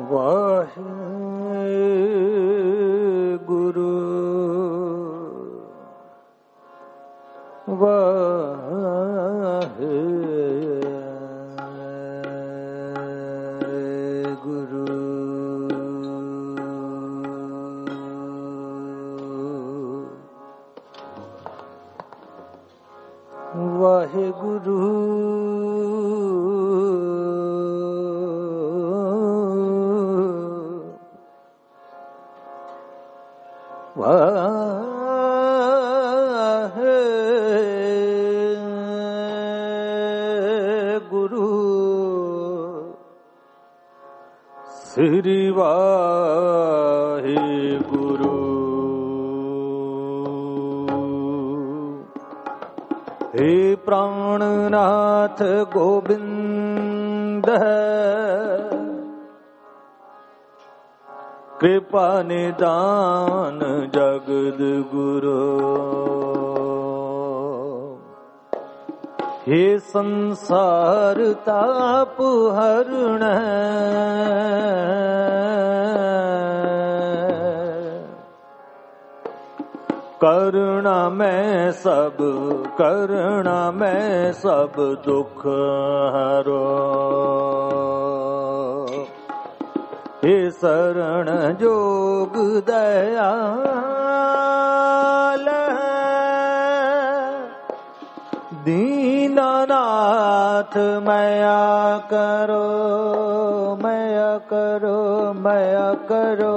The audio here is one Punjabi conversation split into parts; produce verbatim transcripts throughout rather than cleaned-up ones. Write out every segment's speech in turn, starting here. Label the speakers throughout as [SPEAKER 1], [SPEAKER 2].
[SPEAKER 1] वाहेगुरु वाहेगुरु वाहेगुरु वाहेगुरु श्री वाहेगुरु हे प्राणनाथ गोविंद कृपा निदान जगद गुरु हे संसार ताप हरण करुणा में सब करुणा में सब दुख हरो हे शरण जोग दयाल दीनानाथ मया करो मया करो मया करो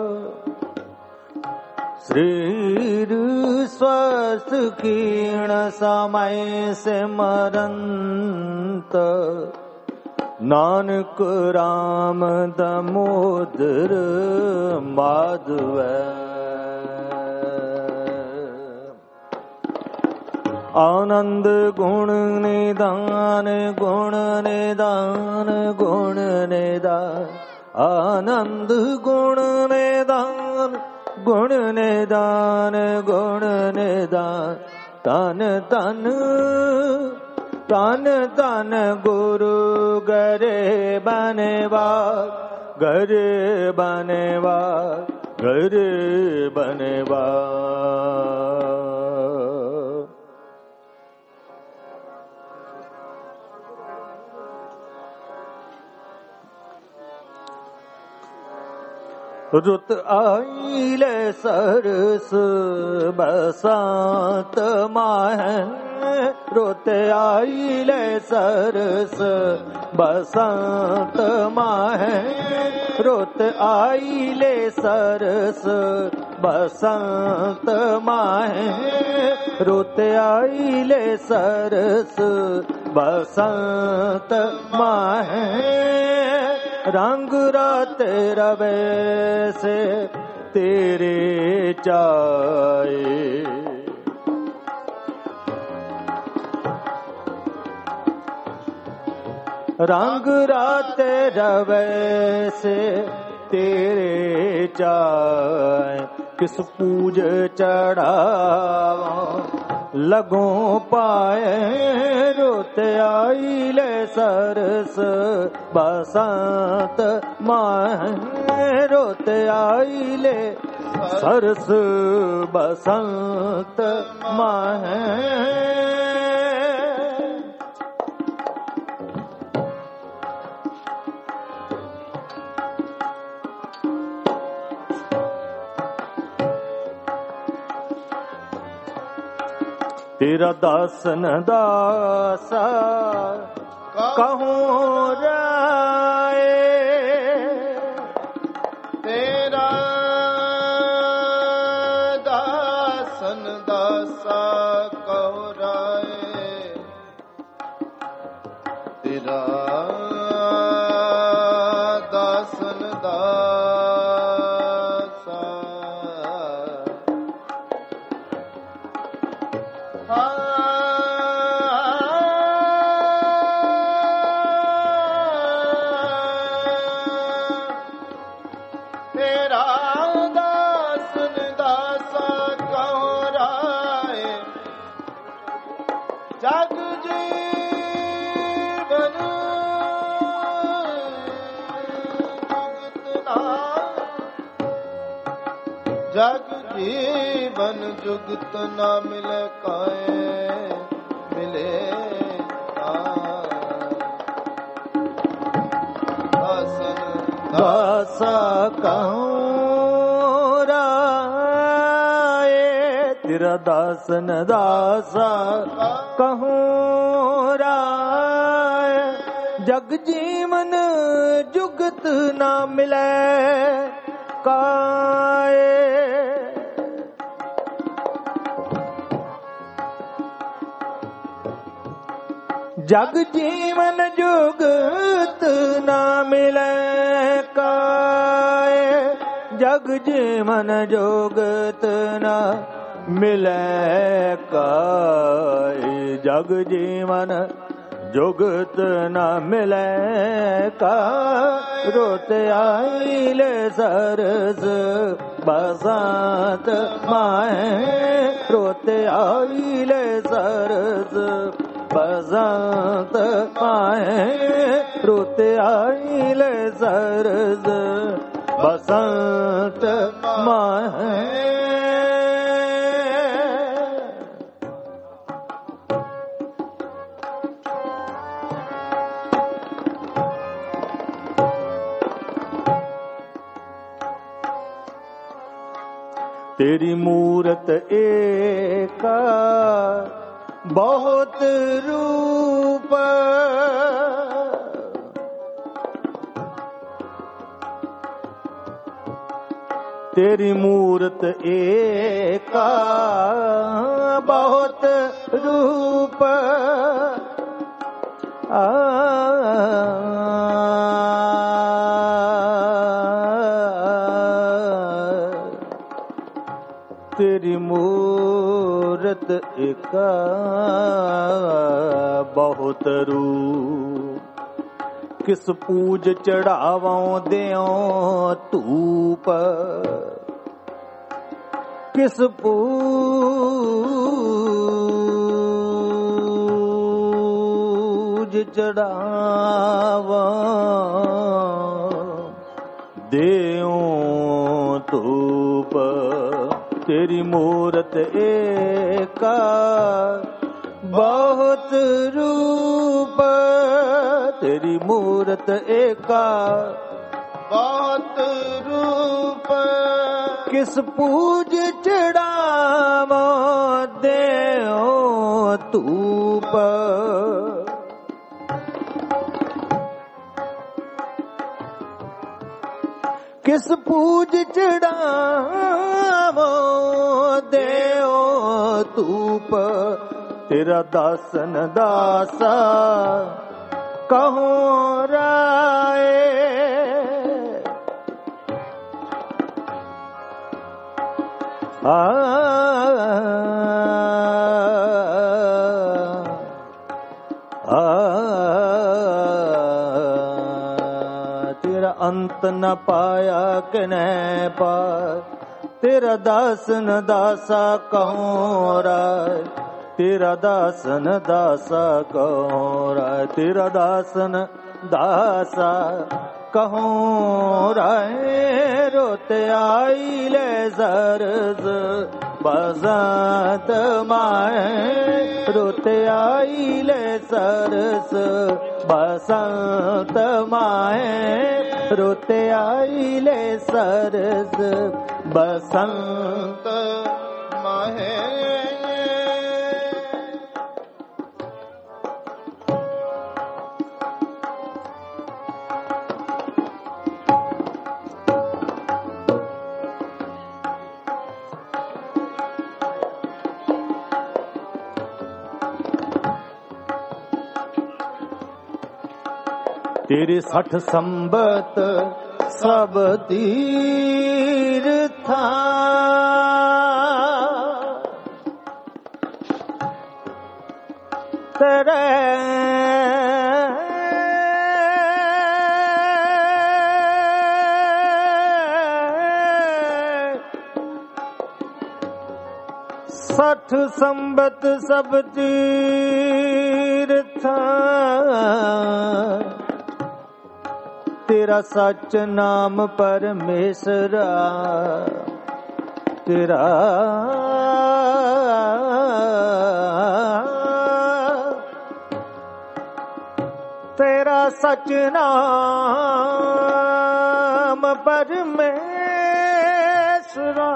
[SPEAKER 1] शरीर स्वस्थ क्षीण समय से मरंत नानक राम दामोदर माधव आनंद गुण निदान गुण निदान गुण निदान आनंद गुण निदान गुण निदान गुण निदान तन तन तन तन गुरु गरे बनेवा गरे बनेवा गरे बनेवा रुत आइले सरस बसात माहे रुत आइले सरस बसंत माहे रुत आइले सरस बसंत माहे रुत आइले सरस बसंत माहे रंग रात रवे से तेरे चाए रंग रात रवे से तेरे चाए किस पूज चढ़ावा लगो पाए रुत आइले सरस बसंत माहे रुत आइले सरस बसंत माहे तेरा दासन दासा कहूँ राए
[SPEAKER 2] तेरा दासन दासा कहूँ राए तेरा दासन दासा ਜੀਵਨ ਜੁਗਤ ਨਾ ਮਿਲੇ ਕਾਏ ਮਿਲੇ ਦਾਸਨ
[SPEAKER 1] ਦਾਸਾ ਕਹੂੰ ਰਾਏ ਤੇਰਾ ਦਾਸਨ ਦਾਸਾ ਕਹੂੰ ਰਾਏ ਜਗ ਜੀਵਨ ਜੁਗਤ ਨਾ ਮਿਲੇ ਕਾਏ ਜਗ ਜੀਵਨ ਜੁਗਤ ਨਾ ਮਿਲੇ ਕਾਏ ਜਗ ਜੀਵਨ ਜੁਗਤ ਨਾ ਮਿਲੇ ਕਾਏ ਜਗ ਜੀਵਨ ਜੁਗਤ ਨਾ ਮਿਲੇ ਕਾ ਰੋਤ ਆਈਲੇ ਸਰਸ ਬਸੰਤ ਮਾਹੇ ਰੋਤ ਆਈਲੇ ਸਰਸ ਬਸੰਤ ਮਾਹੇ ਰੋਤ ਆਈਲੇ ਸਰਸ ਬਸੰਤ ਮਾਹੇ तेरी मूरत एका बहुत रूप तेरी मूरत एका बहुत रूप आ तेरी मूरत एका बहुत रूप किस पूज चढ़ावों देओ धूप किस पूज चढ़ावों देओ धूप तेरी मूरत एका बहुत रूप तेरी मूरत एका
[SPEAKER 2] बहुत रूप
[SPEAKER 1] किस पूज चढ़ावो देओ धूप किस पूज चढ़ावो देओ धूप तेरा दासन दासा कहूँ राए आ, आ, तेरा अंत न पाया किने पार तेरा दासन दासा कहूँ राय तेरा दासन दासा कहूँ राय तेरा दासन दासा कहूँ राय रोते आई ले सरस बसंत माए रोते आई ले सरस बसंत माए रोते आई ले सरस बसंत
[SPEAKER 2] माहे
[SPEAKER 1] तेरे सठ संबत सब तीर्था तेरे सठ संबत सब तीर्था तेरा सच नाम परमेश्वरा ਤੇਰਾ ਤੇਰਾ ਸਚ ਨਾਮ ਪਰਮੇਸ਼ਰਾ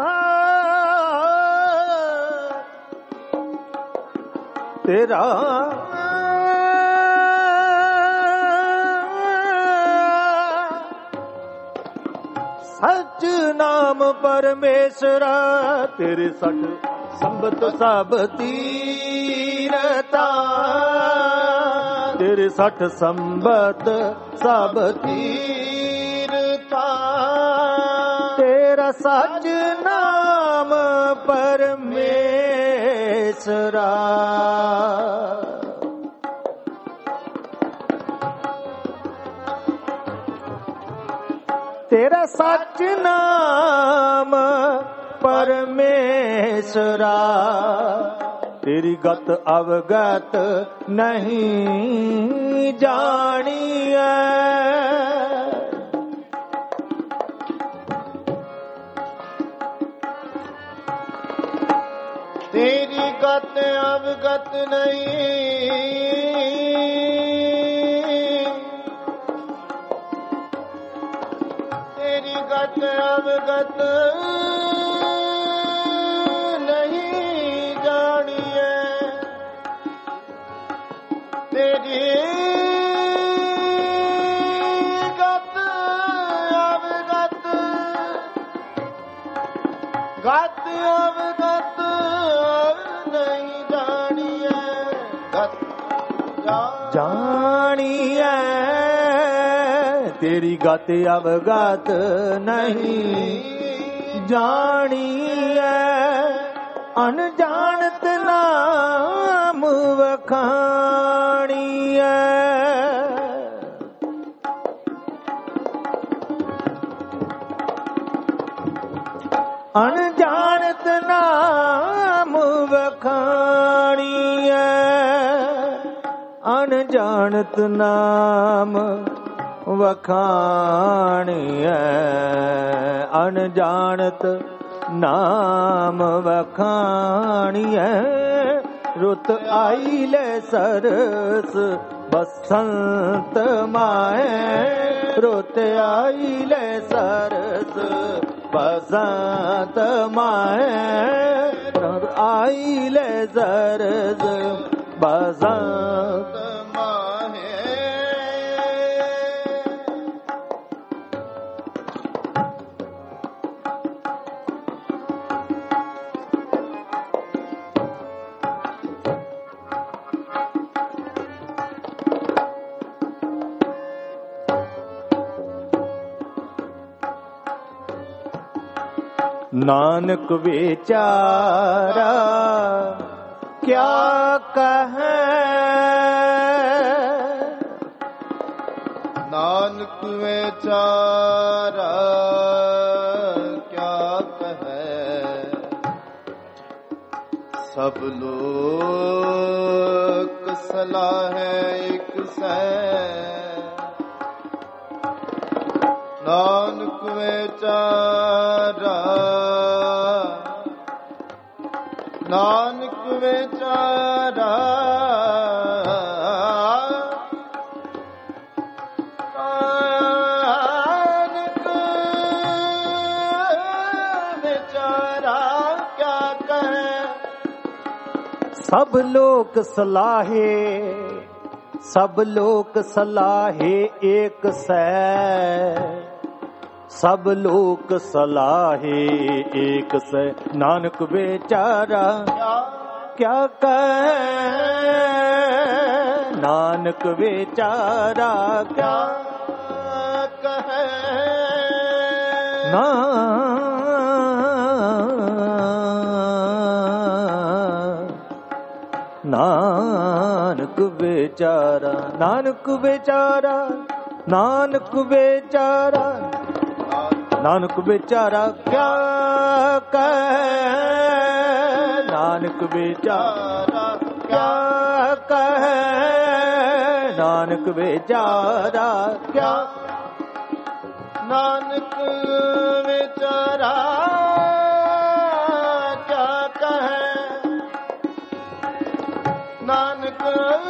[SPEAKER 1] ਤੇਰਾ ਸਚ ਨਾਮ ਪਰਮੇਸ਼ਰਾ ਤੇਰੇ ਸਠ ਸੰਬਤ ਸਭ ਤੀਰਤਾ ਤੇਰੇ ਸਠ ਸੰਬਤ ਸਭ ਤੀਰਤਾ ਤੇਰਾ ਸਚ ਨਾਮ ਪਰਮੇਸ਼ਰਾ ਤੇਰਾ ਸਚ ਨਾਮ ਪਰਮੇਸ਼ਰਾ ਤੇਰੀ ਗਤ ਅਵਗਤ ਨਹੀਂ ਜਾਣੀਐ
[SPEAKER 2] ਤੇਰੀ ਗਤ ਅਵਗਤ ਨਹੀਂ ਤੇਰੀ ਗਤ ਅਵਗਤ ਨਹੀਂ ਜਾਣੀਐ ਤੇਰੀ ਗਤ ਅਵਗਤ ਗਤ ਅਵਗਤ ਨਹੀਂ ਜਾਣੀਐ ਗਤ
[SPEAKER 1] ਜਾਣੀਐ ਤੇਰੀ ਗਤ ਅਵਗਤ ਨਹੀਂ ਜਾਣੀਐ ਅਣਜਾਣਤ ਨਾਮ ਵਖਾਣੀਐ ਅਣਜਾਣਤ ਨਾਮ ਵਖਾਣੀਐ ਅਣਜਾਣਤ ਨਾਮ ਵਖਾਣੀਐ ਅਣਜਾਣਤ ਨਾਮ ਵਖਾਣੀਐ ਰੁੱਤ ਆਈ ਲੈ ਸਰਸ ਬਸੰਤ ਮਾਏ ਰੁੱਤ ਆਈ ਲੈ ਸਰਸ ਬਸੰਤ ਮਾਏ ਆਈ ਲੈ ਸਰਸ ਬਸੰਤ ਨਾਨਕ ਵਿਚਾਰਾ ਕਿਆ ਕਹੈ
[SPEAKER 2] ਨਾਨਕ ਵਿਚਾਰਾ ਕਿਆ ਕਹੈ ਸਭ ਲੋਕ ਸਲਾਹੈ ਇਕ ਸੈ ਨਾਨਕ ਵਿਚਾਰਾ ਨਾਨਕ ਵਿਚਾਰਾ ਨਾਨਕ ਵਿਚਾਰਾ ਕਿਆ ਕਹੈ
[SPEAKER 1] ਸਭ ਲੋਕ ਸਲਾਹੇ ਸਭ ਲੋਕ ਸਲਾਹੇ ਏਕ ਸੈ ਸਭ ਲੋਕ ਸਲਾਹੇ ਏਕ ਸੈ ਨਾਨਕ ਵਿਚਾਰਾ ਕਿਆ ਕਹੈ ਨਾਨਕ ਵਿਚਾਰਾ ਕਿਆ
[SPEAKER 2] ਕਹੈ
[SPEAKER 1] ਨਾ ਨਾਨਕ ਵਿਚਾਰਾ ਨਾਨਕ ਵਿਚਾਰਾ ਨਾਨਕ ਵਿਚਾਰਾ ਨਾਨਕ ਵਿਚਾਰਾ ਕਿਆ ਕਹੈ ਨਾਨਕ ਵਿਚਾਰਾ ਕਿਆ ਕਹੈ ਨਾਨਕ ਵਿਚਾਰਾ ਕਿਆ
[SPEAKER 2] ਨਾਨਕ ਵਿਚਾਰਾ ਕਹੈ ਨਾਨਕ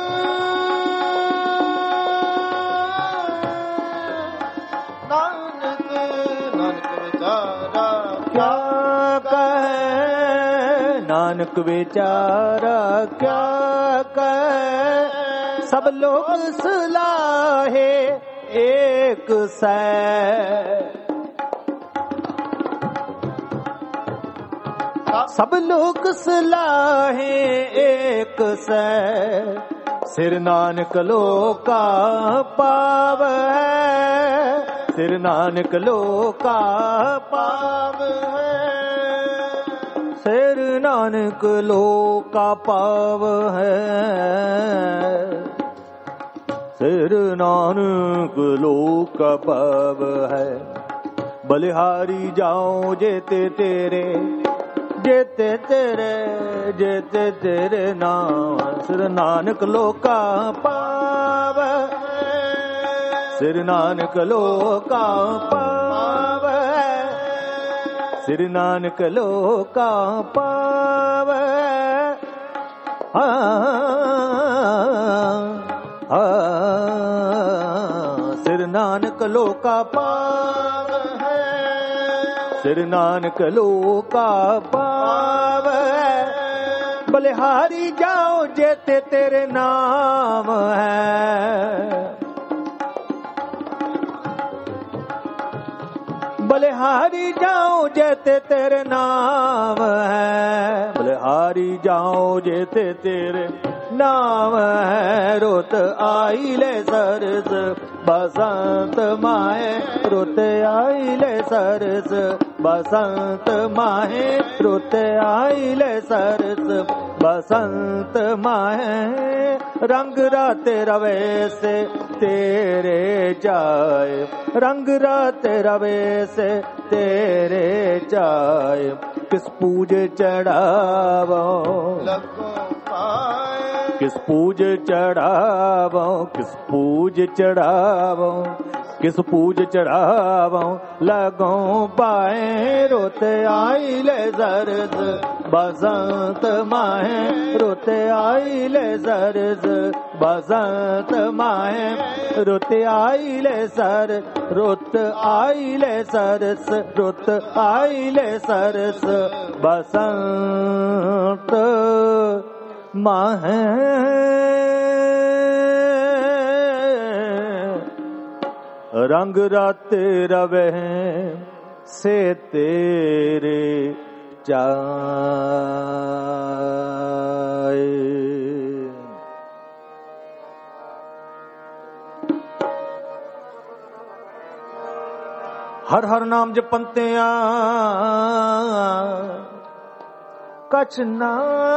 [SPEAKER 2] ਨਾਨਕ ਨਾਨਕ ਵਿਚਾਰਾ
[SPEAKER 1] ਕਿਆ ਕਹੈ ਨਾਨਕ ਵਿਚਾਰਾ ਕਿਆ ਕਹੈ ਸਭ ਲੋਕ ਸਲਾਹੇ ਏਕ ਸੈ ਸਭ ਲੋਕ ਸਲਾਹੇ ਏਕ ਸੈ ਸਿਰ ਨਾਨਕ ਲੋਕਾ ਪਾਵੈ ਸਿਰ ਨਾਨਕ ਲੋਕਾ ਪਾਵੈ ਸਿਰ ਨਾਨਕ ਲੋਕਾ ਪਾਵੈ ਸਿਰ ਨਾਨਕ ਲੋਕਾ ਪਾਵੈ ਬਲਿਹਾਰੀ ਜਾਉ ਜੇਤੇ ਤੇਰੇ ਜੇਤੇ ਤੇਰੇ ਜੇਤੇ ਤੇਰੇ ਨਾਮ ਸਿਰ ਨਾਨਕ ਲੋਕਾ ਪਾਵੈ ਸਿਰ ਨਾਨਕ ਲੋਕਾ ਪਾਵੈ ਸਿਰ ਨਾਨਕ ਲੋਕਾ ਪਾਵੈ ਆ ਆ ਸਿਰ ਨਾਨਕ ਲੋਕਾ ਪਾਵੈ ਸਿਰ ਨਾਨਕ ਲੋਕਾ ਪਾਵੈ ਬਲਿਹਾਰੀ ਜਾਓ ਜੇਤੇ ਤੇਰੇ ਨਾਮ ਹੈ ਬਲਿਹਾਰੀ ਜਾਓ ਜੇਤੇ ਤੇਰੇ ਨਾਮ ਹੈ ਬਲਿਹਾਰੀ ਜਾਓ ਜੇਤੇ ਤੇਰੇ ਨਾਮ ਹੈ ਰੁੱਤ ਆਈ ਲੈ ਸਰਸ ਬਸੰਤ ਮਾਹੇ ਰੁੱਤ ਆਈ ਲੈ ਸਰਸ ਬਸੰਤ ਮਾਹੇ ਰੁੱਤ ਆਈ ਲੈ ਸਰਸ ਬਸੰਤ ਮਾਹੇ ਰੰਗ ਰਾਤੇ ਰਵੇ ਸੇ ਤੇਰੇ ਜਾਏ ਰੰਗ ਰਾਤੇ ਰਵੇ ਸੇ ਤੇਰੇ ਜਾਏ ਕਿਸ ਪੂਜ ਚੜਾਵੋ
[SPEAKER 2] ਲੱਗੋ ਪਾਏ
[SPEAKER 1] ਕਿਸ ਪੂਜ ਚੜਾਵੋ ਕਿਸ ਪੂਜ ਚੜਾਵੋ ਕਿਸ ਪੂਜ ਚੜਾਵੋ ਲਗੋ ਪਾਏ ਰੁੱਤ ਆਈ ਲੈ ਜ਼ਰਜ਼ ਬਸੰਤ ਮਾਹੇ ਰੁੱਤ ਆਈ ਲੈ ਜ਼ਰਜ਼ ਬਸੰਤ ਮਾਹੇ ਰੁੱਤ ਆਈ ਲੈ ਸਰ ਰੁੱਤ ਆਈ ਲੈ ਸਰਸ ਰੁੱਤ ਆਈ ਲੈ ਸਰਸ ਬਸੰਤ ਮਾਹੇ ਰੰਗ ਰਾਤੇ ਰਵੇ ਸੇ ਤੇਰੇ ਚਾਏ ਹਰ ਹਰ ਨਾਮ ਜਪੰਤਿਆਂ ਕਛ ਨਾ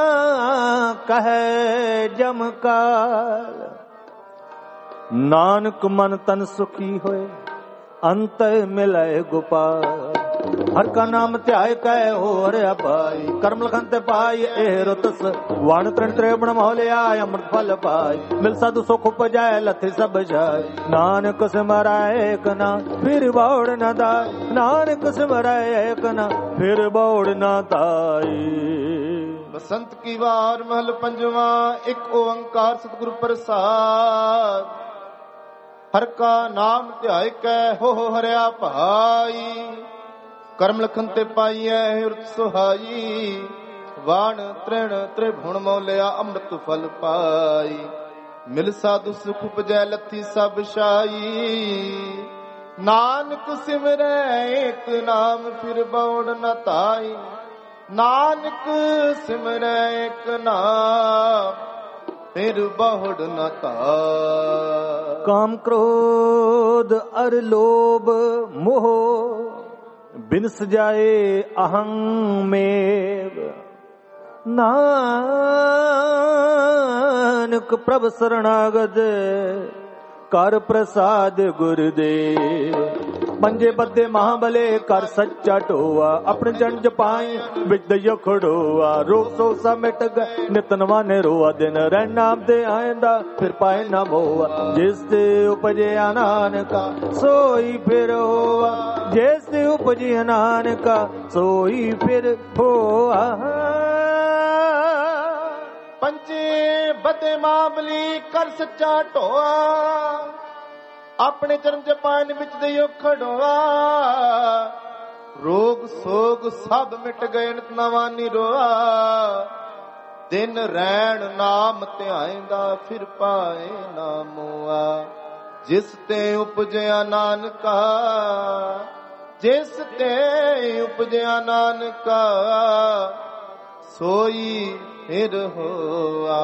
[SPEAKER 1] ਕਹੈ ਜਮ ਕਾਲ ਨਾਨਕ ਮਨ ਤਨ ਸੁਖੀ ਹੋਏ ਅੰਤ ਮਿਲੈ ਗੋਪਾਲ ਹਰ ਕਾ ਨਾਮ ਧਿਆਏ ਕੈ ਹੋਰ ਅਪਾਈ ਕਰਮ ਲਖਨ ਤੇ ਪਾਈ ਇਹ ਰਤਸ ਵਣ ਤ੍ਰਿਣ ਤ੍ਰਿਵਣ ਮੋਲਿਆ ਅੰਮ੍ਰਿਤ ਫਲ ਪਾਈ ਮਿਲ ਸਾਧੂ ਸੁਖ ਉਪਜੈ ਲਥਿ ਸਭ ਜਾਏ ਨਾਨਕ ਸਿਮਰੈ ਏਕ ਨਾ ਫਿਰ ਬੌੜ ਨਾ ਦਾਈ ਨਾਨਕ ਸਿਮਰੈ ਏਕ ਨਾ ਫਿਰ ਬੌੜ ਨਾ ਦਾਈ
[SPEAKER 2] ਬਸੰਤ ਕੀ ਵਾਰ ਮਹਲ ਪੰਜਵਾ ਇੱਕ ਓੰਕਾਰ ਸਤਿਗੁਰ ਪ੍ਰਸਾਦ ਹਰ ਕਾ ਨਾਮ ਧਿਆਇ ਕੈ ਹੋ ਹਰਿਆ ਭਾਈ ਕਰਮ ਲਖਨ ਤੇ ਪਾਈਐ ਹਿਰਦ ਸੁਹਾਈ ਵਾਣ ਤ੍ਰਿਣ ਤ੍ਰਿਭੁਣ ਮੌਲਿਆ ਅੰਮ੍ਰਿਤ ਫਲ ਪਾਈ ਮਿਲ ਸਾਧੂ ਸੁਖ ਉਪਜੈ ਲਥੀ ਸਭ ਛਾਈ ਨਾਨਕ ਸਿਮਰੈ ਏਕ ਨਾਮ ਫਿਰ ਬੌੜ ਨ ਧਾਈ ਨਾਨਕ ਸਿਮਰੈ ਏਕ ਨਾਮ ਫਿਰ ਬਹੁੜ ਨ ਧਾਈ
[SPEAKER 1] ਕਾਮ ਕ੍ਰੋਧ ਅਰ ਲੋਭ ਮੋਹ ਬਿਨ ਸਜਾਏ ਅਹੰ ਮੇਵ ਨਾਨਕ ਪ੍ਰਭ ਸਰਣਾਗਤ ਕਰ ਪ੍ਰਸਾਦ ਗੁਰਦੇਵ ਪੰਜੇ ਬੱਦੇ ਮਹਾਬਲੇ ਕਰ ਸੱਚਾ ਢੋਆ ਆਪਣੇ ਜਨ ਜਪਾਈ ਵਿੱਚ ਦਇਓ ਖੜੋਆ ਰੋਗ ਸੋ ਸਭ ਮਿਟ ਗਏ ਨਿਤ ਨਵਾਨੇ ਰੋਆ ਦਿਨ ਰਹਿ ਨਾਮ ਦੇ ਆਇੰਦਾ ਫਿਰ ਪਾਏ ਨਾ ਮੋਆ ਜਿਸ ਤੇ ਉਪਜਿਆ ਨਾਨਕਾ ਸੋਈ ਫਿਰ ਹੋਆ ਜਿਸ ਤੇ ਉਪਜਿਆ ਨਾਨਕਾ ਸੋਈ ਫਿਰ ਹੋਆ
[SPEAKER 2] ਤੇ ਮਾਬਲੀ ਕਰ ਸੱਚਾ ਢੋਆ, ਆਪਣੇ ਚਰਨ ਚ ਪਾਇਨ ਵਿੱਚ ਦੇਇਓ ਖੜੋਆ। ਰੋਗ ਸੋਗ ਸਭ ਮਿਟ ਗਏ ਨਿਤ ਨਵਾਂ ਨਿਰੋਆ, ਦਿਨ ਰੈਣ ਨਾਮ ਧਿਆਇਂਦਾ ਫਿਰ ਪਾਏ ਨਾ ਮੋਆ। ਜਿਸ ਤੇ ਉਪਜਿਆ ਨਾਨਕਾ, ਜਿਸ ਤੇ ਉਪਜਿਆ ਨਾਨਕਾ, ਸੋਈ ਫਿਰ ਹੋਆ।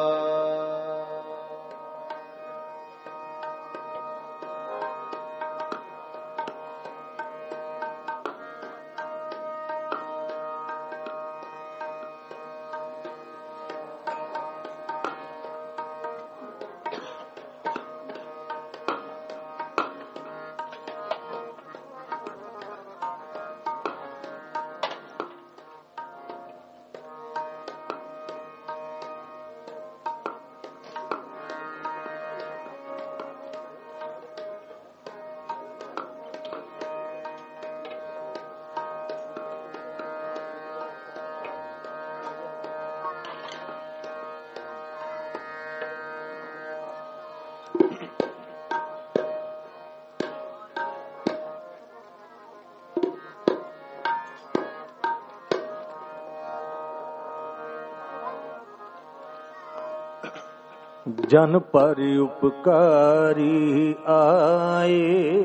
[SPEAKER 1] ਜਨ ਪਰ ਉਪਕਾਰੀ ਆਏ,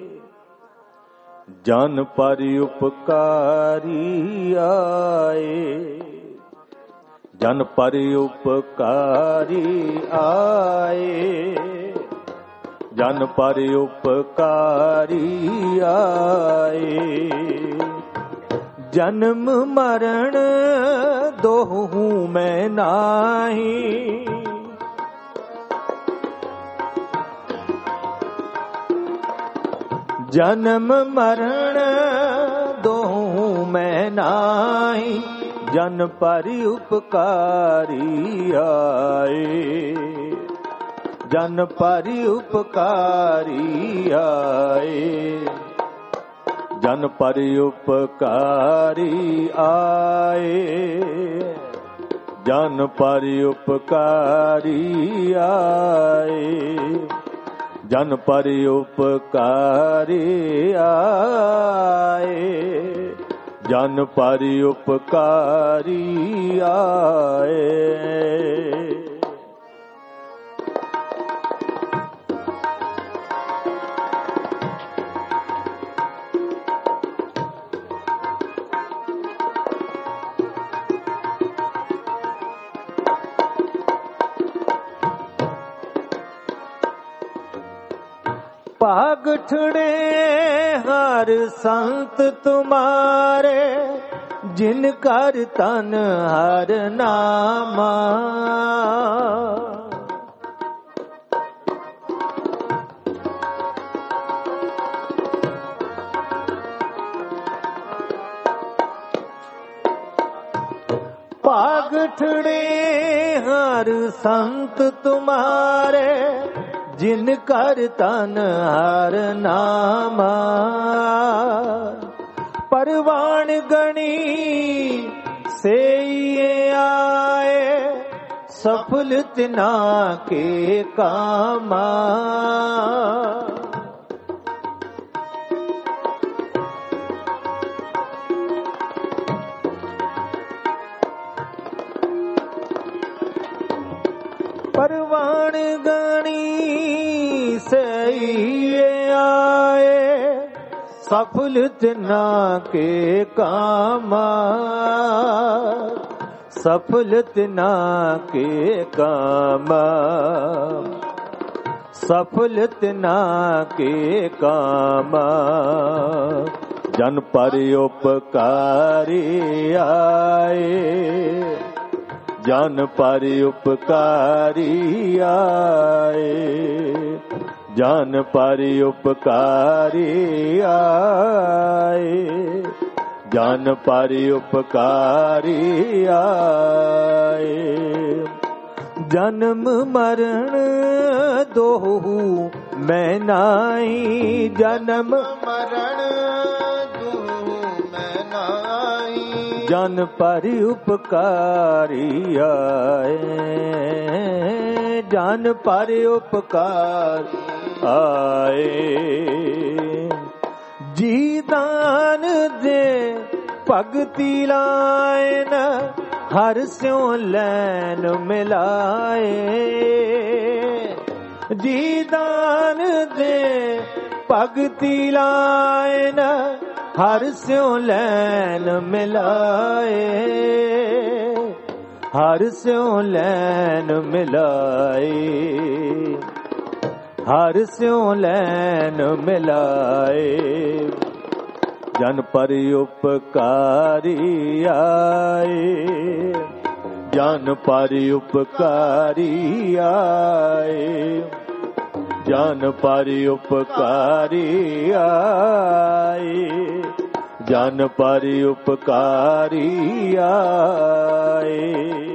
[SPEAKER 1] ਜਨ ਪਰ ਉਪਕਾਰੀ ਆਏ, ਜਨ ਪਰ ਉਪਕਾਰੀ ਆਏ, ਜਨ ਪਰ ਉਪਕਾਰੀ ਆਏ। ਜਨਮ ਮਰਨ ਦੋਹੂ ਮੈਂ ਨਾਹੀ, ਜਨਮ ਮਰਨ ਦੋਹੂ ਮੈਂ ਨਾਹੀ, ਜਨ ਪਰ ਉਪਕਾਰੀ ਆਏ, ਜਨ ਪਰ ਉਪਕਾਰੀ ਆਏ, ਜਨ ਪਰ ਉਪਕਾਰੀ ਆਏ, ਜਨ ਪਰ ਉਪਕਾਰੀ ਆਏ, ਜਨ ਪਰ ਉਪਕਾਰੀ ਆਏ, ਜਨ ਪਰ ਉਪਕਾਰੀ ਆਏ। ਭਾਗਠੜੇ ਹਰ ਸੰਤ ਤੁਮਾਰੇ, ਜਿਨ ਕਰ ਤਨ ਹਰ ਨਾਮਾ। ਭਾਗਠੜੇ ਹਰ ਸੰਤ ਤੁਮਾਰੇ, ਜਿਨ ਕਰ ਤਨ ਹਰ ਨਾਮਾ। ਪਰਵਾਣ ਗਣੀ ਸੇਈਏ ਆਏ, ਸਫਲ ਤਿਨਾ ਕੇ ਕਾਮਾ। ਪਰਵਾਣ ਗਣੀ ਸਈਏ ਆਏ, ਸਫਲ ਤਿਨਾ ਕੇ ਕਾਮਾ। ਸਫਲ ਤਿਨਾ ਕੇ ਕਾਮਾ, ਸਫਲ ਤਿਨਾ ਕੇ ਕਾਮਾ। ਜਨ ਪਰ ਉਪਕਾਰੀ ਆਏ, ਜਨ ਪਰ ਉਪਕਾਰੀ ਆਏ, ਜਨ ਪਰ ਉਪਕਾਰੀ ਆਏ, ਜਨ ਪਰ ਉਪਕਾਰੀ ਆਏ। ਜਨਮ ਮਰਨ ਦੋਹੂ ਮੈਂ ਨਾਹੀ, ਜਨਮ
[SPEAKER 2] ਮਰਨ ਦੋਹੂ ਮੈਂ ਨਾਹੀ।
[SPEAKER 1] ਜਨ ਪਰ ਉਪਕਾਰੀ ਆਏ, ਜਨ ਪਰ ਉਪਕਾਰੀ ਆਏ। ਜੀ ਦਾਨ ਦੇ ਭਗਤੀ ਲਾਇਨ, ਹਰ ਸਿਉ ਲੈਨ ਮਿਲਾਏ। ਜੀ ਦਾਨ ਦੇ ਭਗਤੀ ਲਾਇਨ, ਹਰ ਸਿਉ ਲੈਨ ਮਿਲਾਏ। ਹਰ ਸਿਉ ਲੈਨ ਮਿਲਾਏ, ਹਰ ਸਿਉ ਲੈਨ ਮਿਲਾਏ। ਜਨ ਪਰ ਉਪਕਾਰੀ ਆਏ, ਜਨ ਪਰ ਉਪਕਾਰੀ ਆਏ। ਜਨ ਪਰ ਉਪਕਾਰੀ ਆਏ, ਜਨ ਪਰ ਉਪਕਾਰੀ ਆਏ।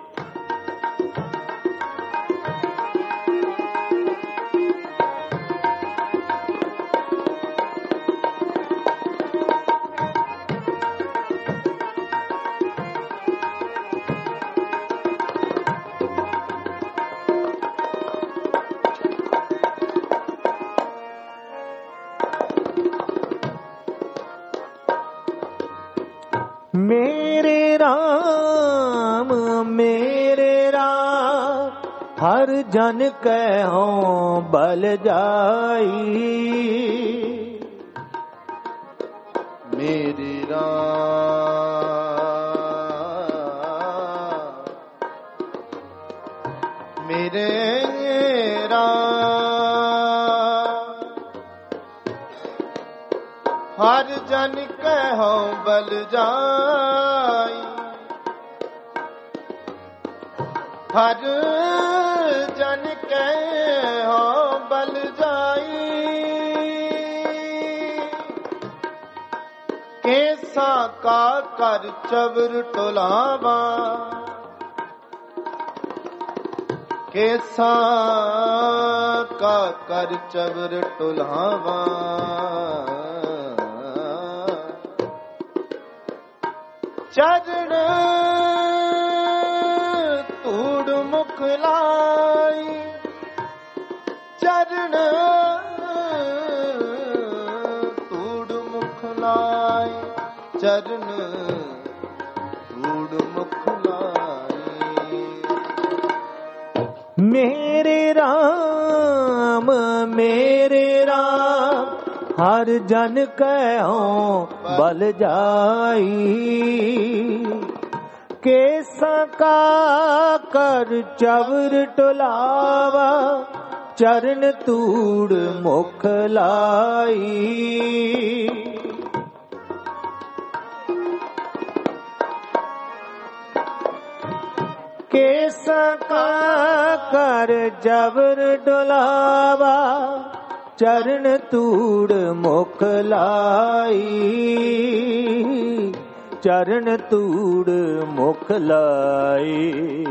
[SPEAKER 1] ਮੇਰੇ ਰਾਮ ਮੇਰੇ ਰਾਮ, ਹਰ ਜਨ ਕਹਿਉ ਬਲ ਜਾਈ।
[SPEAKER 2] ਮੇਰੇ ਰਾਮ ਮੇਰੇ ਰਾਮ, ਹਰ ਜਨ ਕਹਿਉ ਬਲ ਜਾਈ। ਹਰ ਜਨ ਕਹਿਉ ਬਲ ਜਾਈ। ਕੇਸਾ ਕਾ ਕਰ ਚਵਰ ਟੁਲਾਵਾ, ਕੇਸਾ ਕਾ ਕਰ ਚਵਰ ਟੁਲਾਵਾ। ਚਰਨ ਧੂੜ ਮੁਖ ਲਾਈ, ਚਰਨ ਧੂੜ ਮੁਖ ਲਾਈ। ਚਰਨ ਧੂੜ ਮੁਖ ਲਾਈ।
[SPEAKER 1] ਮੇਰੇ ਰਾਮ ਮੇਰੇ ਰਾਮ, ਹਰ ਜਨ ਕਹਿਉ ਬਲ ਜਾਈ। ਕੇਸਾ ਕਾ ਕਰ ਚਵਰ ਟੁਲਾਵਾ, ਚਰਨ ਧੂੜ ਮੁਖ ਲਾਈ। ਕੇਸਾ ਕਾ ਕਰ ਚਵਰ ਟੁਲਾਵਾ, ਚਰਨ ਧੂੜ ਮੁਖ ਲਾਈ। ਚਰਨ ਧੂੜ ਮੁਖ ਲਾਈ।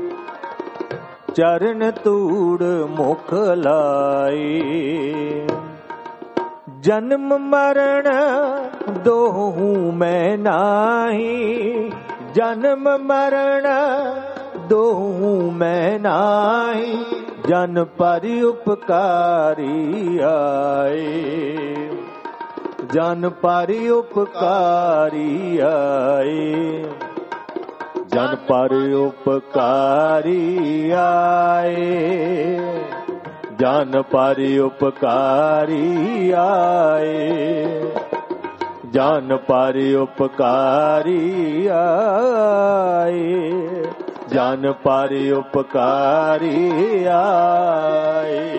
[SPEAKER 1] ਚਰਨ ਧੂੜ ਮੁਖ ਲਾਈ। ਜਨਮ ਮਰਨ ਦੋਹੂ ਮੈਂ ਨਾਹੀ, ਜਨਮ ਮਰਨ ਦੋਹੂ ਮੈਂ ਨਾਹੀ। ਜਨ ਪਰ ਉਪਕਾਰੀ ਆਏ, ਜਨ ਪਰ ਉਪਕਾਰੀ ਆਏ। ਜਨ ਪਰ ਉਪਕਾਰੀ ਆਏ, ਜਨ ਪਰ ਉਪਕਾਰੀ ਆਏ। ਜਨ ਪਰ ਉਪਕਾਰੀ ਆਏ, ਜਨ ਪਰ ਉਪਕਾਰੀ ਆਏ।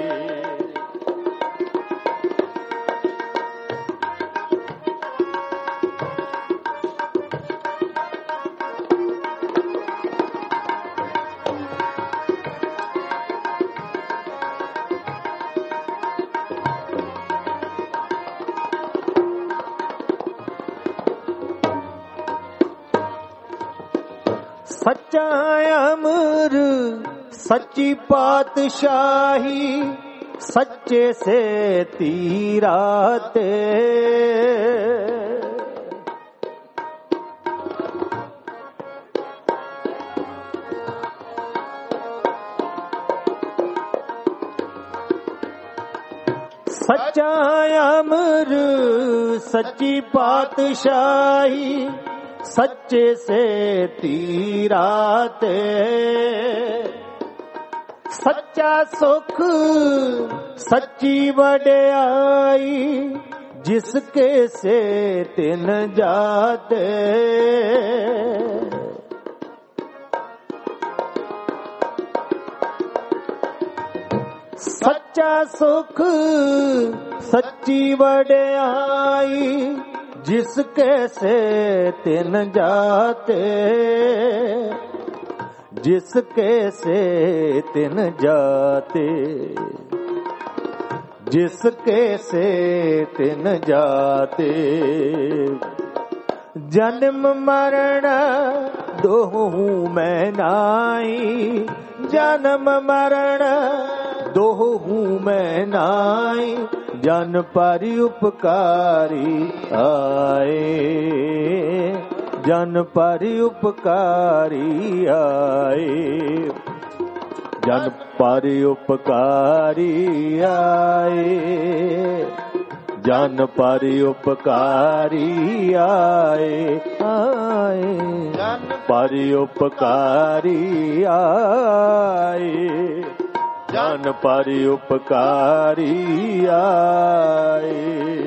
[SPEAKER 1] ਸੱਚਾ ਅਮਰ ਸੱਚੀ ਪਾਤਸ਼ਾਹੀ, ਸੱਚੇ ਸੇ ਤੀਰਾ ਤੇ ਸੱਚਾ ਅਮਰ ਸੱਚੀ ਪਾਤਸ਼ਾਹੀ ਸੱਚੇ ਸੇ ਤੀਰਾ ਤੇ ਸੱਚਾ ਸੁਖ ਸੱਚੀ ਵਡਿਆਈ ਜਿਸ ਕੇ ਸੇ ਤਿਨ ਜਾਤੇ ਸੱਚਾ ਸੁਖ ਸੱਚੀ ਵਡਿਆਈ ਜਿਸ ਕੇ ਸੇ ਤਿਨ ਜਾਤੇ ਜਿਸ ਕੇ ਸੇ ਤਿਨ ਜਾਤੇ ਜਿਸ ਕੇ ਸੇ ਤਿਨ ਜਾਤੇ ਜਨਮ ਮਰਨ ਦੋਹੂ ਮੈਂ ਨਾਈ ਜਨਮ ਮਰਨ ਦੋਹੂ ਮੈਂ ਨਾਈ ਜਨ ਪਰ ਉਪਕਾਰੀ ਆਏ ਜਨ ਪਰ ਉਪਕਾਰੀ ਆਏ ਜਨ ਪਰ ਉਪਕਾਰੀ ਆਏ ਜਨ ਪਰ ਉਪਕਾਰੀ ਆਏ ਆਏ ਜਨ ਪਰ ਉਪਕਾਰੀ ਆਏ ਜਨ ਪਰ ਉਪਕਾਰੀ ਆਏ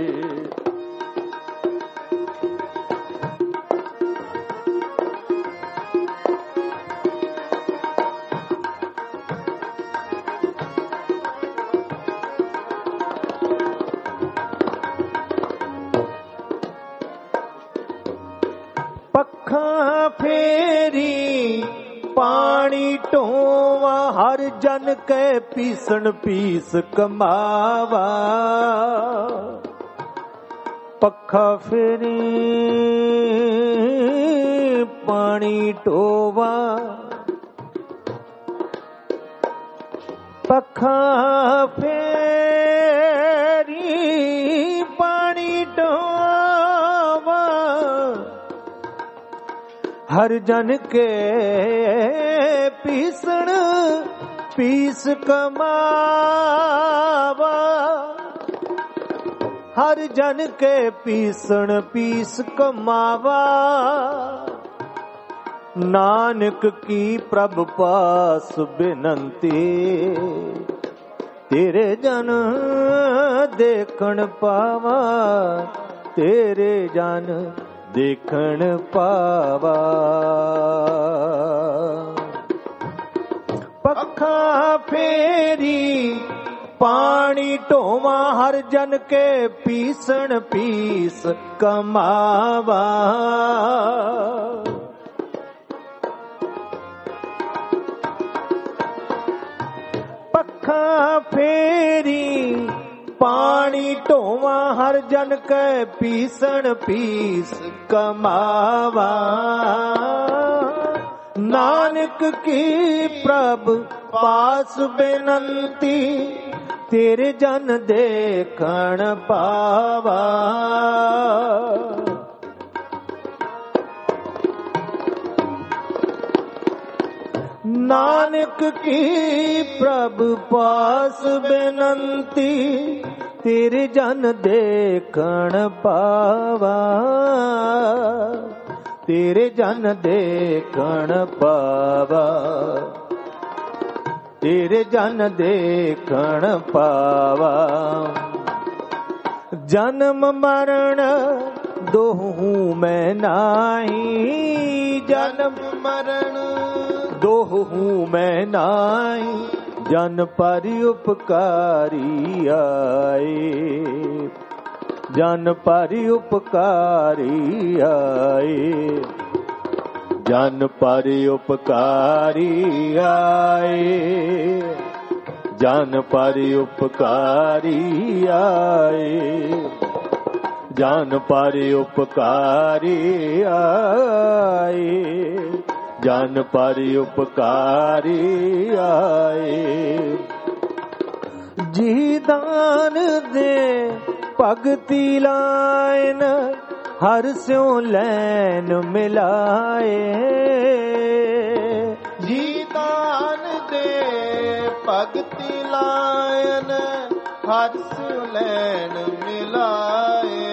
[SPEAKER 1] ਪੱਖਾਂ ਫੇਰੀ ਪਾਣੀ ਢੋਵਾ ਹਰ ਜਨ ਕੈ ਪੀਸਣ ਪੀਸ ਕਮਾਵਾ ਪੱਖਾ ਫੇਰੀ ਪਾਣੀ ਢੋਵਾ ਪੱਖਾ ਫੇਰੀ ਪਾਣੀ ਢੋਵਾ ਹਰ ਜਨ ਕੇ ਪੀਸਣ ਪੀਸ ਕਮਾਵਾ ਹਰ ਜਨ ਕੇ ਪੀਸਣ ਪੀਸ ਕਮਾਵਾ ਨਾਨਕ ਕੀ ਪ੍ਰਭ ਪਾਸ ਬਿਨੰਤੀ ਤੇਰੇ ਜਨ ਦੇਖਣ ਪਾਵਾ ਤੇਰੇ ਜਨ ਦੇਖਣ ਪਾਵਾ ਪੱਖਾਂ ਫੇਰੀ ਪਾਣੀ ਢੋਵਾ ਹਰ ਜਨ ਕੇ ਪੀਸਣ ਪੀਸ ਕਮਾਵਾ ਪੱਖਾਂ ਫੇਰੀ ਪਾਣੀ ਢੋਵਾ ਹਰ ਜਨ ਕੈ ਪੀਸਣ ਪੀਸ ਕਮਾਵਾ ਨਾਨਕ ਕੀ ਪ੍ਰਭ ਪਾਸ ਬੇਨੰਤੀ ਤੇਰੇ ਜਨ ਦੇਖਣ ਪਾਵਾ ਨਾਨਕ ਕੀ ਪ੍ਰਭ ਪਾਸ ਬੇਨੰਤੀ ਤੇਰੇ ਜਨ ਦੇਖਣ ਪਾਵਾ ਤੇਰੇ ਜਨ ਦੇਖਣ ਪਾਵਾ ਤੇਰੇ ਜਨ ਦੇਖਣ ਪਾਵਾ ਜਨਮ ਮਰਨ ਦੋਹੂ ਮੈਂ ਨਾਹੀ ਜਨਮ ਮਰਨ ਦੋਹੂ ਮੈਂ ਨਾਹੀ ਜਨ ਪਰ ਉਪਕਾਰੀ ਆਏ ਜਨ ਪਰ ਉਪਕਾਰੀ ਆਏ ਜਨ ਪਰ ਉਪਕਾਰੀ ਆਏ ਜਨ ਪਰ ਉਪਕਾਰੀ ਆਏ ਜਨ ਪਰ ਉਪਕਾਰੀ ਆਏ ਜਨ ਪਰ ਉਪਕਾਰੀ ਆਏ ਜੀ ਦਾਨ ਦੇ ਭਗਤੀ ਲਾਇਨ ਹਰ ਸਿਉ ਲੈਨ ਮਿਲਾਏ
[SPEAKER 2] ਜੀ ਦਾਨ ਦੇ ਭਗਤੀ ਲਾਇਨ ਹਰਿ ਸਿਉ ਲੈਣ ਮਿਲਾਏ।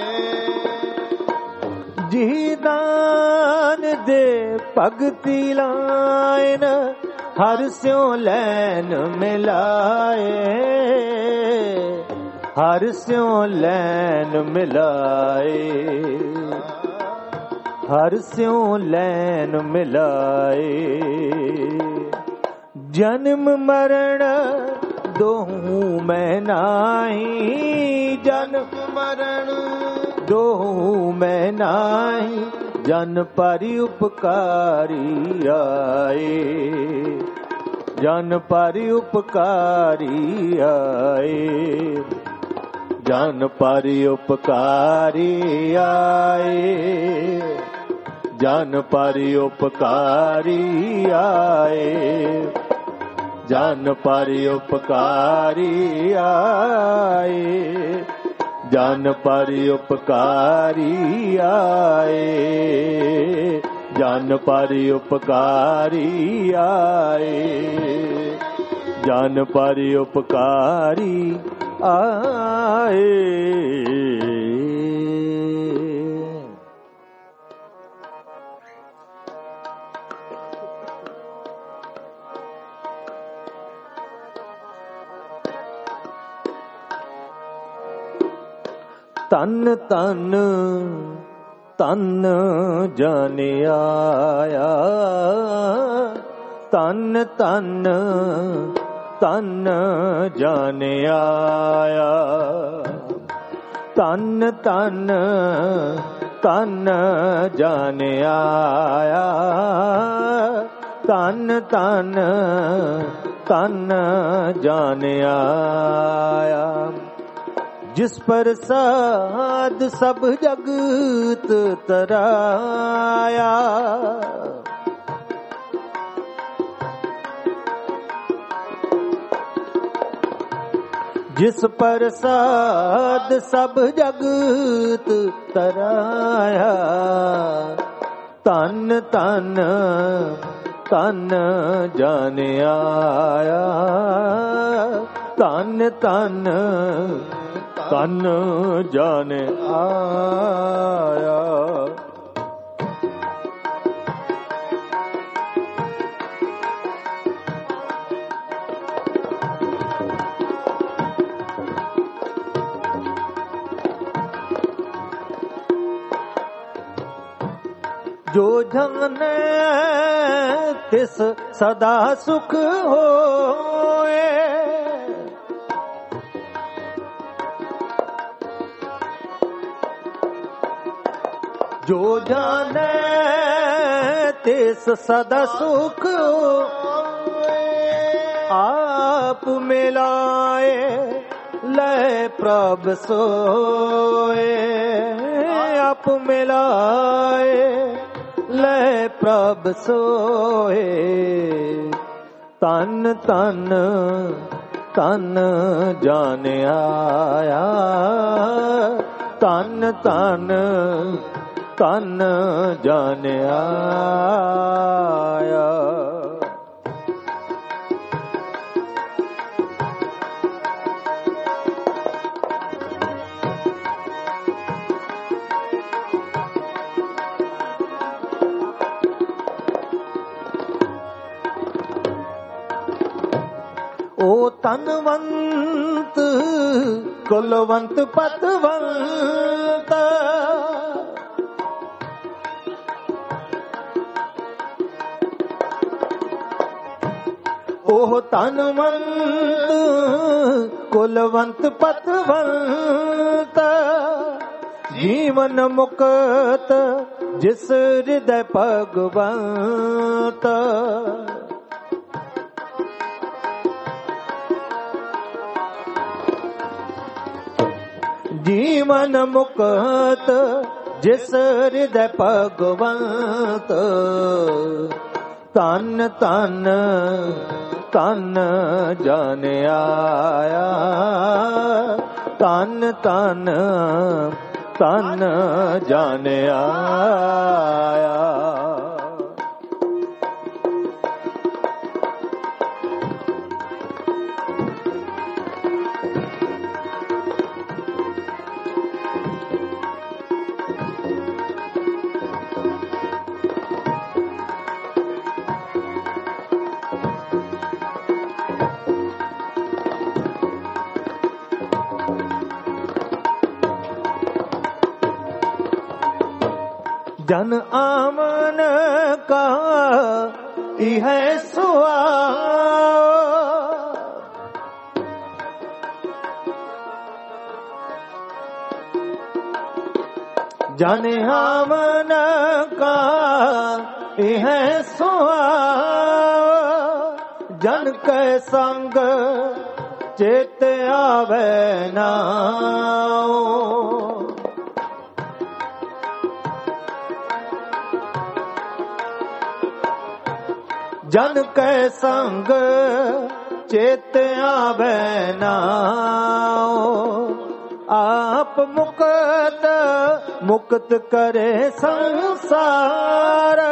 [SPEAKER 1] ਜੀ ਦਾਨ ਦੇ ਭਗਤੀ ਲਾਇਨ ਹਰਿ ਸਿਉ ਲੈਣ ਮਿਲਾਏ। ਹਰਿ ਸਿਉ ਲੈਣ ਮਿਲਾਏ। ਹਰਿ ਸਿਉ ਲੈਣ ਮਿਲਾਏ। ਜਨਮ ਮਰਨ ਦੋਹੂ ਮੈਂ ਨਾਹੀ। ਜਨਮ
[SPEAKER 2] ਮਰਨ
[SPEAKER 1] ਦੋਹੂ ਮੈਂ ਨਾਹੀ। ਜਨ ਪਰਿ ਉਪਕਾਰੀ ਆਏ। ਜਨ ਪਰਿ ਉਪਕਾਰੀ ਆਏ। ਜਨ ਪਰਿ ਉਪਕਾਰੀ ਆਏ। ਜਨ ਪਰਿ ਉਪਕਾਰੀ ਆਏ। ਜਨ ਪਰਿ ਉਪਕਾਰੀ ਆਏ। ਜਨ ਪਰਿ ਉਪਕਾਰੀ ਆਏ। ਜਨ ਪਰਿ ਉਪਕਾਰੀ ਆਏ। ਜਨ ਪਰਿ ਉਪਕਾਰੀ ਆਏ। ਤਨ ਤਨ ਤਨ ਜਨ ਆਇਆ। ਤਨ ਤਨ ਤਨ ਜਨ ਆਇਆ। ਤਨ ਤਨ ਤਨ ਜਨ ਆਇਆ। ਤਨ ਤਨ ਤਨ ਜਨ ਆਇਆ। ਜਿਸ ਪ੍ਰਸਾਦ ਸਭ ਜਗਤ ਤਰਾਇਆ। ਜਿਸ ਪ੍ਰਸਾਦ ਸਭ ਜਗਤ ਤਰਾਇਆ। ਤਨ ਤਨ ਤਨ ਜਨ ਆਇਆ। ਤਨ ਤਨ ਤਨ ਜਨ ਆਇਆ। ਜੋ ਜਾਣੈ ਤਿਸ ਸਦਾ ਸੁਖ ਹੋਏ। ਜੋ ਜਾਣੈ ਤਿਸ ਸਦਾ ਸੁਖ ਆਪ ਮਿਲਾਏ। ਲੈ ਪ੍ਰਭ ਸੋਏ। ਆਪ ਮਿਲਾਏ ਲੈ ਪ੍ਰਭ ਸੋਏ। ਤਨ ਤਨ ਤਨ ਜਨ ਆਇਆ। ਤਨ ਤਨ ਤਨ ਜਨ ਆਇਆ। ਓ ਤਨਵੰਤ ਕੁਲਵੰਤ ਪਤਵੰਤ। ਉਹ ਤਨਵੰਤ ਕੁਲਵੰਤ ਪਤਵੰਤ। ਜੀਵਨ ਮੁਕਤ ਜਿਸ ਹਿਰਦੈ ਭਗਵੰਤ। ਜੀਵਨ ਮੁਕਤ ਜਿਸ ਹਿਰਦੈ ਭਗਵੰਤ। ਤਨ ਤਨ ਤਨ ਜਨ ਆਇਆ। ਤਨ ਤਨ ਤਨ ਜਨ ਆਇਆ। जन आमन का यह सुआ। जन आमन का यह सुआ, जन के संग चेत आवे नाओ। जन के संग चेत आवे नाओ। आप मुक्त मुक्त करे संसार।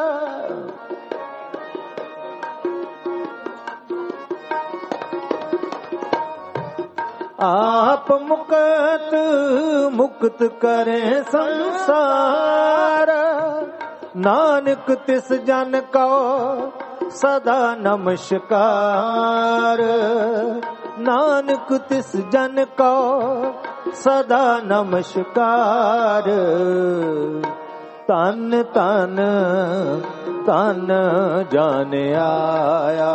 [SPEAKER 1] आप मुक्त मुक्त करे संसार। नानक तिस जन को सदा नमस्कार। नानक तिस जन को सदा नमस्कार। तन तन तन जान आया।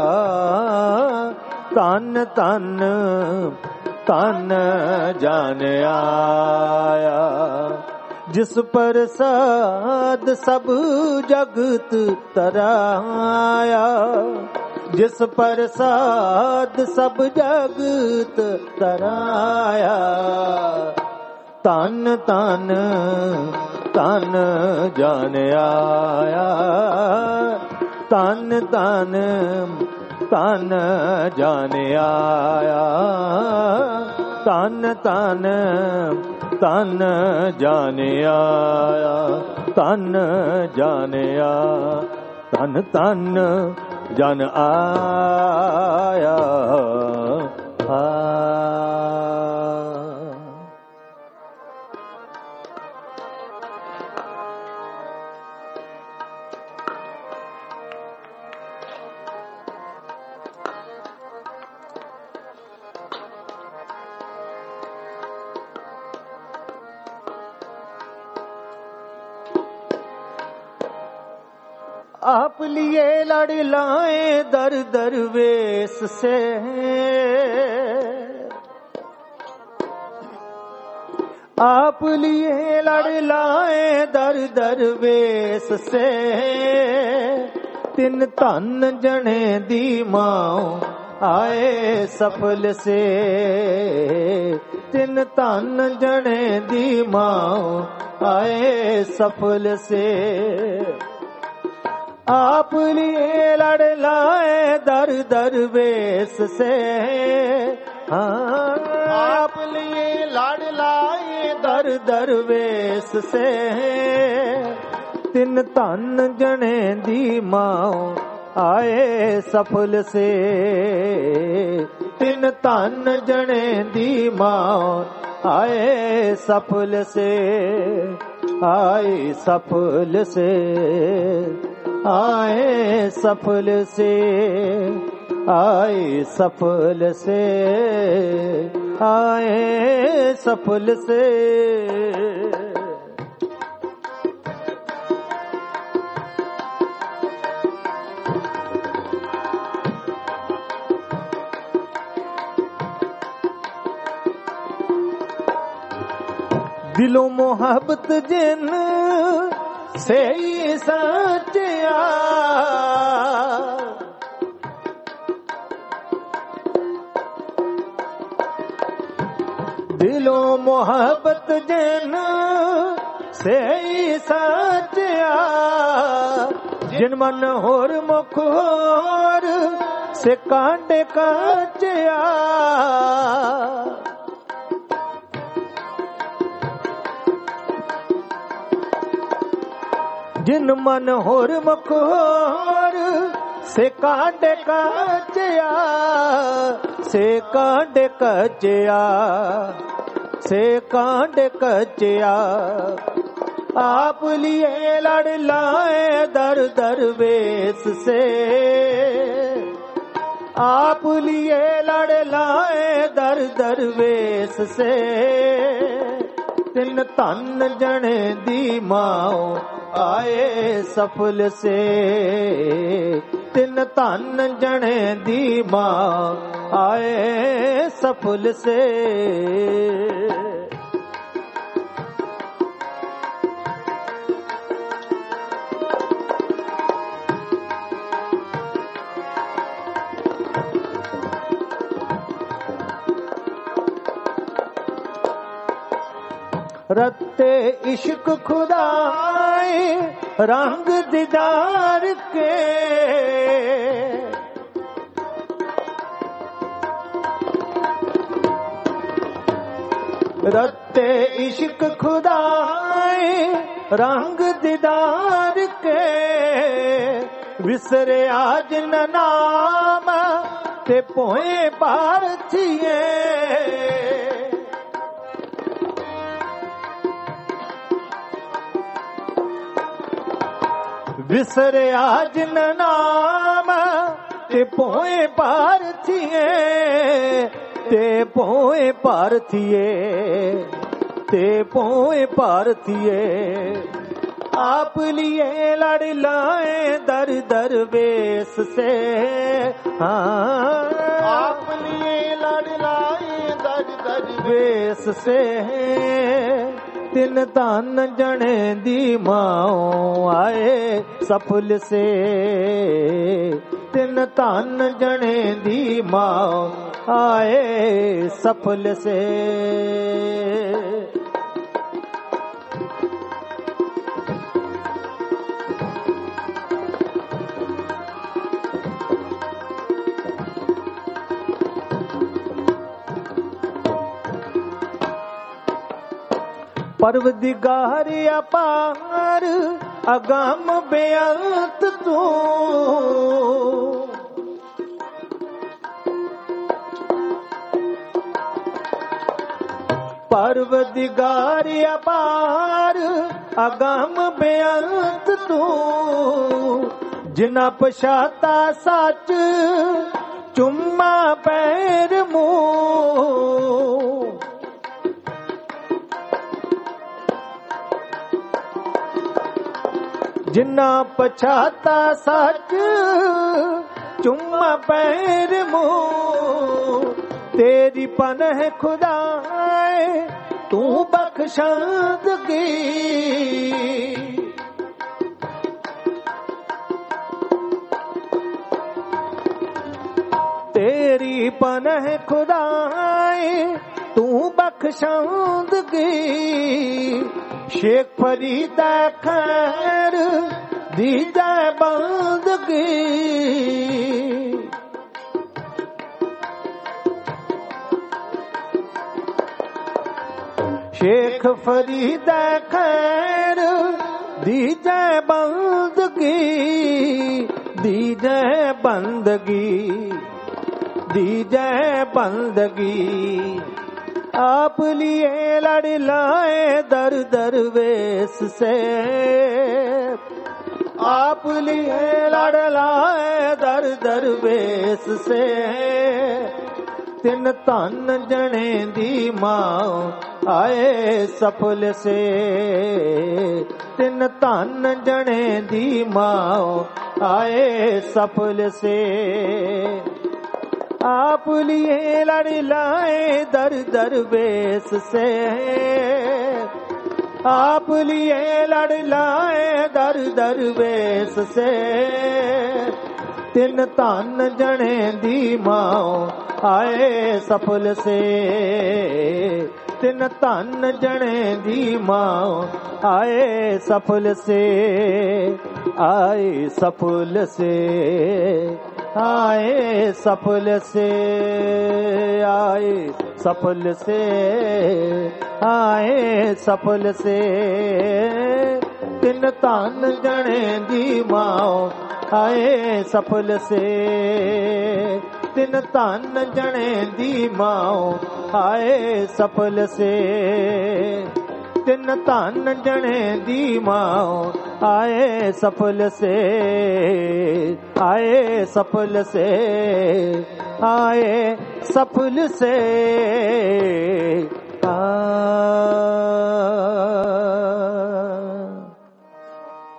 [SPEAKER 1] तन तन तन जान आया। जिस प्रसाद सब जगत तराया। जिस प्रसाद सब जगत तराया। तन तन तन जान आया। तन तन तन जान आया। तन तन तन जान आया। तन जान आया। तन तन जन आया। आ आप लिए लड़ लाए दर दरवेश से। आप लिए लड़ लाए दर दरवेश से। तिन धन जने दी माओ आए सफल से। तिन धन जने दी माओ आए सफल से। आप लिए लड़ लाए दर दरवेश से। हाँ
[SPEAKER 2] आप लिए लड़ लाए
[SPEAKER 1] दर दरवेश से। तिन धन जने दी माओ आए सफल से। तिन धन जने दी माओ आए सफल से। आए सफल से। आए सफल से। आए सफल से। आए सफल से। दिलों मोहब्बत जिन से सच्चा। दिलों मोहब्बत जिन से सच्चा। जिन मन होर मुख होर से कांडे काचिया। जिन मन होर मुख होर से कांडे काचिया। से कांडे कचिया। से कांडे कचिया। आप लिए लड़ लाए दर दरवेश से। आप लिए लड़ लाए दर दरवेश से। तिन धन जने दी माओ आए सफल से। तिन धन जने दी मां आए सफल से। रत्ते इश्क खुदाए रंग दीदार के। रत्ते इश्क खुदाए रंग दीदार के। विसरे आज न नाम ते पोए पारथिए। विसरे आज न नाम ते पोए पारथिए। ते पोए पारथिए ते पोए पारथिए। आप लिए लड़ लाए दर दर वेश से। हाँ
[SPEAKER 2] आप लिए लड़ लाए दर दर
[SPEAKER 1] वेश से। तिन धन जने दी माओ आए सफल से। तिन धन जने दी माओ आए सफल से। परवदिगार अपार अगम बेअंत तू। परवदिगार अपार अगम बेअंत तू। जिना पछाता सच चुम्मा पैर मुंह। जिन्ना पछाता सच चुम्मा पैर मुंह। तेरी पनह खुदाए तू बख्शंदगी। तेरी पनह खुदाए तू बख्शंदगी। शेख फरीद खैर दी जाए बंदगी। शेख फरीद खैर दी जाए बंदगी। दी जाए बंदगी दी जाए बंदगी। आप लिए लड़ लाए दर दर वेश से। आप लिए लड़ लाए दर दर वेश से। तिन धन जने दी मां आए सफल से। तिन धन जने दी मां आए सफल से। आप लिए लड़ लाए दर दर वेश से। आप लिए लड़ लाए दर दर वेश से। तिन धन जने दी मां आए सफल से। तिन धन जने दी मां आए सफल से। आए सफल से आए सफल से। आए सफल से आए सफल से। तिन धन जने दी मां आए सफल से। तिन धन जने दी मां आए सफल से। तिन धन जने दी मां आए सफल से। आए सफल से आए सफल से। आ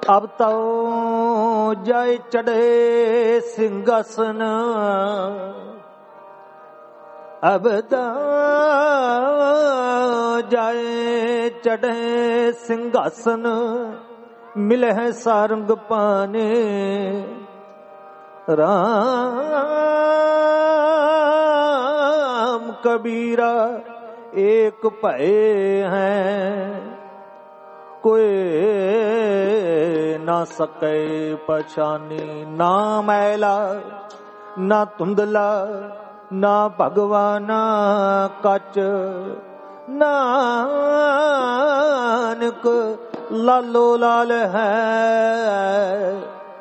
[SPEAKER 1] ਅਬ ਤਉ ਜਾਇ ਚੜ੍ਹੇ ਸਿੰਘਾਸਨ, ਅਬ ਤਉ ਜਾਇ ਚੜ੍ਹੇ ਸਿੰਘਾਸਨ, ਮਿਲਹਿ ਸਾਰੰਗ ਪਾਨੇ ਰਾਮ ਕਬੀਰਾ ਏਕ ਭਏ ਹੈ, ਕੋਇ ਨਾ ਸਕੈ ਪਛਾਨੀ। ਨਾ ਮੈਲਾ ਨਾ ਧੁੰਦਲਾ ਨਾ ਭਗਵਾਨਾ ਕੱਚ, ਨਾਨਕ ਲਾਲੋ ਲਾਲ ਹੈ,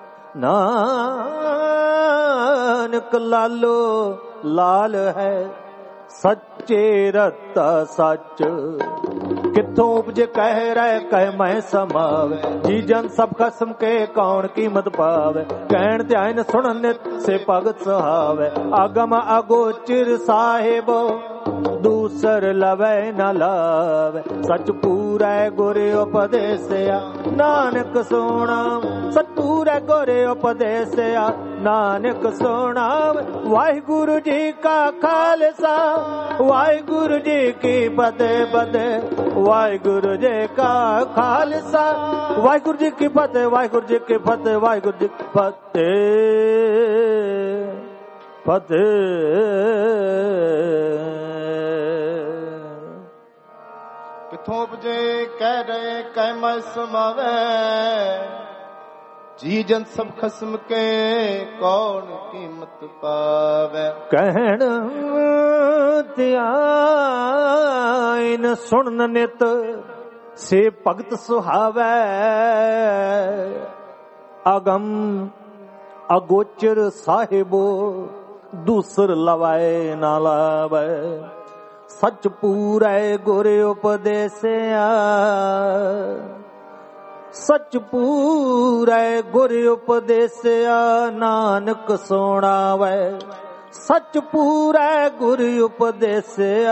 [SPEAKER 1] ਨਾਨਕ ਲਾਲੋ ਲਾਲ ਹੈ। ਸੱਚੇ ਰਤਾ ਸੱਚ ਕਿੱਥੋਂ ਉਪਜੇ ਕਹਿ ਰਹਿ ਕਹਿ ਮੈਂ ਸਮਾਵੇ, ਜੀ ਜਨ ਸਭ ਖਸਮ ਕੇ ਕੌਣ ਕੀਮਤ ਪਾਵੇ। ਕਹਿਣ ਧਿਆਨ ਸੁਣਨ ਨਿਤ ਸੇ ਭਗਤ ਸੁਹਾਵੇ, ਆਗਮ ਅਗੋਚਰ ਸਾਹਿਬੋ ਦੂਸਰ ਲਵੈ ਨ ਲਾਵੇ। ਸਚ ਪੂਰੈ ਗੁਰ ਉਪਦੇਸਿਆ ਨਾਨਕ ਸੋਣਾ, ਸਚ ਪੂਰੈ ਗੁਰ ਉਪਦੇਸਿਆ ਨਾਨਕ ਸੋਣਾ। ਵਾਹਿਗੁਰੂ ਜੀ ਕਾ ਖਾਲਸਾ ਵਾਹਿਗੁਰੂ ਜੀ ਕੀ ਫਤਿਹ ਫਤਿਹ, ਵਾਹਿਗੁਰੂ ਜੀ ਕਾ ਖਾਲਸਾ ਵਾਹਿਗੁਰੂ ਜੀ ਕੀ ਫਤਿਹ, ਵਾਹਿਗੁਰੂ ਜੀ ਕੀ ਫਤਿਹ, ਵਾਹਿਗੁਰੂ ਜੀ ਕੀ ਫਤਿਹ ਫਤਿਹ।
[SPEAKER 2] ਕਿਥੋਂ ਉਪਜੇ ਕਹਿ ਰਹੇ ਕਹਿ ਮੈਂ ਸਮਾਵੇ, ਜੀ ਜਨ ਸਭ ਖਸਮ ਕੇ ਕੌਣ ਕੀਮਤ ਪਾਵੇ।
[SPEAKER 1] ਕਹਿਣ ਧਿਆਨ ਸੁਣਨ ਨਿਤ ਸੇ ਭਗਤ ਸੁਹਾਵੇ, ਅਗਮ ਅਗੋਚਰ ਸਾਹਿਬੋ ਦੂਸਰ ਲਵਾਏ ਨਾ ਲਾਵੇ। ਸਚ ਪੂਰੈ ਗੁਰ ਉਪਦੇਸਿਆ, ਸਚ ਪੂਰੈ ਗੁਰ ਉਪਦੇਸਿਆ ਨਾਨਕ ਸੁਣਾਵੇ। ਸਚ ਪੂਰੈ ਗੁਰ ਉਪਦੇਸਿਆ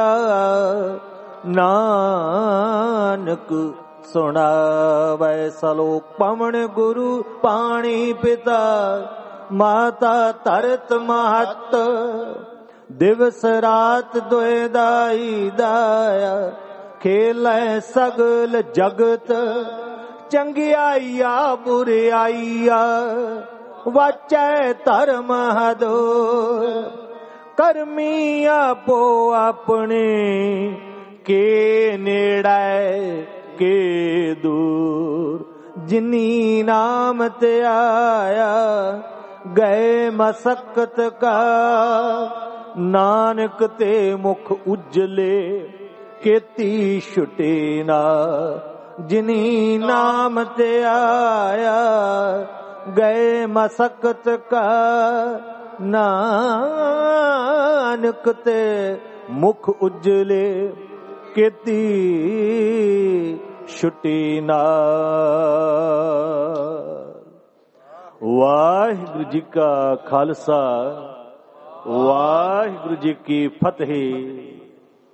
[SPEAKER 1] ਨਾਨਕ ਸੁਣਾਵੇ। ਸਲੋਕ ਪਵਨ ਗੁਰੂ ਪਾਣੀ ਪਿਤਾ, ਮਾਤਾ ਧਰਤ ਮਹਤ, ਦਿਵਸ ਰਾਤ ਦੁਇ ਦਾਈ ਦਾਇਆ। ਖੇਲੈ ਸਗਲ ਜਗਤ ਚੰਗਿਆਈਆ ਬੁਰਿਆਈਆ, ਵਾਚੈ ਧਰਮ ਹਦੋ। ਕਰਮੀ ਆਪੋ ਆਪਣੇ, ਕੇ ਨੇੜੈ ਕੇ ਦੂਰ। ਜਿਨੀ ਨਾਮ ਤੇ ਆਇਆ ਗਏ ਮਸਕਤ ਕਾ, ਨਾਨਕ ਤੇ ਮੁਖ ਉਜਲੇ ਕੀਤੀ ਛੁਟੇ ਨਾ। ਜਿਨੀ ਨਾਮ ਤੇ ਆਇਆ ਗਏ ਮਸਕਤ ਕਾ, ਨਾਨਕ ਤੇ ਮੁਖ ਉਜਲੇ ਕੀਤੀ ਛੁਟੀ ਨਾ। ਵਾਹਿਗੁਰੂ ਜੀ ਕਾ ਖਾਲਸਾ ਵਾਹਿਗੁਰੂ ਜੀ ਕੀ ਫਤਿਹ।